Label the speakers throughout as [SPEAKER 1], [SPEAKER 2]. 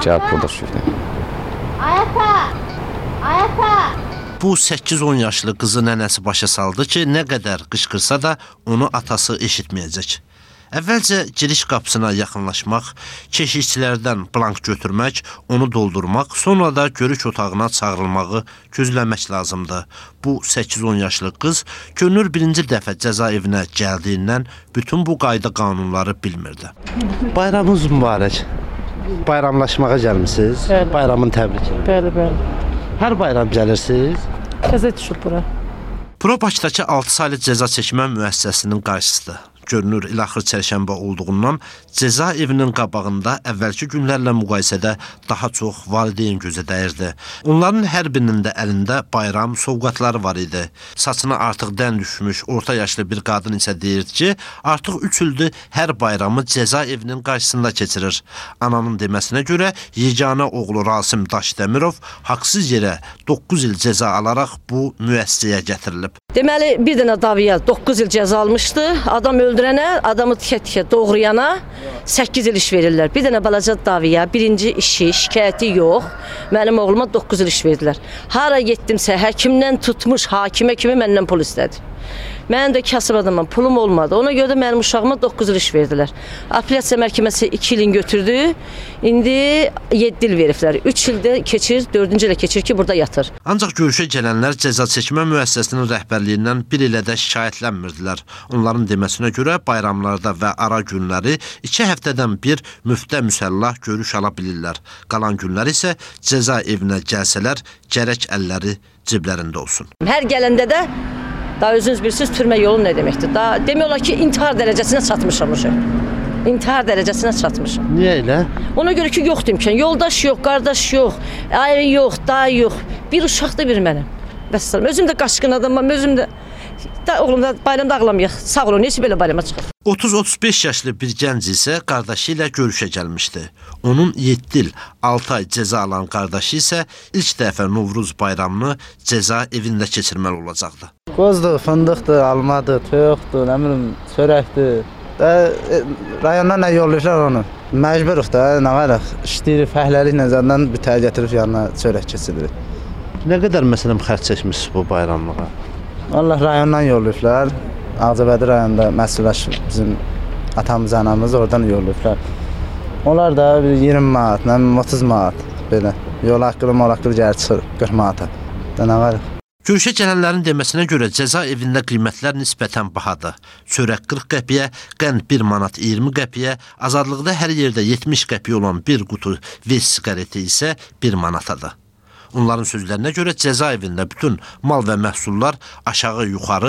[SPEAKER 1] gəlib burada sürüdüm.
[SPEAKER 2] Bu 8-10 yaşlı qızı nənəsi başa saldı ki, nə qədər qışqırsa da onu atası eşitməyəcək. Əvvəlcə giriş qapısına yaxınlaşmaq, keşikçilərdən blank götürmək, onu doldurmaq, sonra da görüş otağına çağırılmağı gözləmək lazımdır. Bu 8-10 yaşlı qız Könül birinci dəfə cəza evinə gəldiyindən bütün bu qayda qanunları bilmirdi.
[SPEAKER 3] Bayramınız mübarək. Bayramlaşmağa gəlmişsiniz.
[SPEAKER 4] Bəli.
[SPEAKER 3] Bayramın təbriki.
[SPEAKER 4] Bəli.
[SPEAKER 3] Hər bayram gəlirsiniz.
[SPEAKER 4] Təzə düşüb bura.
[SPEAKER 2] Bura Bakıdakı 6 saylı cəza çəkmə müəssisəsinin qarşısıdır. Görünür, ilaxır çərşənbə olduğundan cəza evinin qabağında əvvəlki günlərlə müqayisədə daha çox valideyn gözə dəyirdi. Onların hər birinin də əlində bayram sovqatları var idi. Saçına artıq dən düşmüş orta yaşlı bir qadın isə deyirdi ki, artıq 3 ildir hər bayramı cəza evinin qarşısında keçirir. Ananın deməsinə görə yeganə oğlu Rasim Daşdəmirov haqsız yerə 9 il cəza alaraq bu müəssisəyə gətirilib.
[SPEAKER 4] Deməli, bir dənə davaya 9 il cəza almışdı. Adam öldürənə, adamı tikə-tikə doğrayana 8 il iş verirlər. Bir dənə balaca davaya, birinci işi, şikayəti yox. Mənim oğluma 9 il iş verdilər. Hara getdimsə, həkimdən tutmuş, hakimə kimi məndən pul istədi. Mənim də kasıb adamım, pulum olmadı. Ona görə də mənim uşağıma 9 il iş verdilər. Apellyasiya məhkəməsi 2 ilin götürdü. İndi 7 il veriblər. 3 ildə keçir, 4-cü ilə keçir ki, burada yatır.
[SPEAKER 2] Ancaq görüşə gələnlər cəza çəkmə müəssisəsinin rəhbərliyindən bir ilə də şikayətlənmirdilər. Onların deməsinə görə bayramlarda və ara günləri 2 həftədən bir müftə müsəllah görüş ala bilirlər. Qalan günlər isə cəza evinə gəlsələr, gərək əlləri ciblərində olsun.
[SPEAKER 4] Hər gələndə də daha özünüz bilirsiniz, türmə yolu nə deməkdir? Daha demək olar ki, intihar dərəcəsinə çatmışam. İntihar dərəcəsinə çatmışam.
[SPEAKER 3] Niyə elə?
[SPEAKER 4] Ona görə ki, yoxdur imkan. Yoldaş yox, qardaş yox, ayrı yox, dayı yox. Bir uşaq da bir mənim. Vəssalam. Özüm də qaçqın adamam, özüm də oğlum da bayramda ağlamayaq. Sağ olun, necə belə bayrama çıxır?
[SPEAKER 2] 30-35 yaşlı bir gənc isə qardaşı ilə görüşə gəlmişdi. Onun 7 il, 6 ay cəza alan qardaşı isə ilk dəfə Novruz bayramını cəza evində keçirməli olacaqdı.
[SPEAKER 5] Qozdur, fındıqdır, almadır, toyuqdur, nə bilim, çörəkdir. Rayondan nə yollayırlar onu? Məcburuq da, nə varıq? İşləyirik, fəhləliklə zaten bütər gətirib yanına çörək keçiririk.
[SPEAKER 3] Nə qədər məsələn xərc çəkmişsiniz bu bayramlığa?
[SPEAKER 5] Allah rayondan yollayırlar. Ağcabədi rayonunda məsələş bizim atamız, anamız oradan yollayırlar. Onlar da 20 manat, 30 manat belə. Yol haqqı gəlir çıxır 40 manata. Nə varıq?
[SPEAKER 2] Görüşə gələnlərin deməsinə görə cəza evində qiymətlər nisbətən bahadır. Çörək 40 qəpiyə, qənd 1 manat 20 qəpiyə, azadlıqda hər yerdə 70 qəpiyə olan bir qutu ves siqareti isə 1 manatadır. Onların sözlərinə görə cəza evində bütün mal və məhsullar aşağı-yuxarı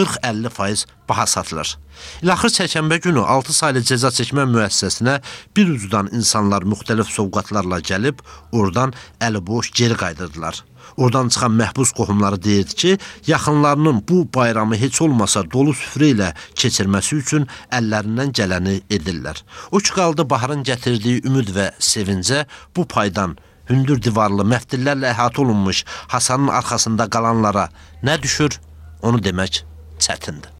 [SPEAKER 2] 40-50% baha satılır. İlaxır çərşənbə günü 6 saylı cəza çəkmə müəssisəsinə bir ucudan insanlar müxtəlif sovqatlarla gəlib, oradan əli boş geri qaydırdılar. Oradan çıxan məhbus qohumları deyirdi ki, yaxınlarının bu bayramı heç olmasa dolu süfrə ilə keçirməsi üçün əllərindən gələni edirlər. O ki qaldı baharın gətirdiyi ümid və sevincə bu paydan hündür divarlı məftillərlə əhatə olunmuş Hasanın arxasında qalanlara nə düşür, onu demək çətindir.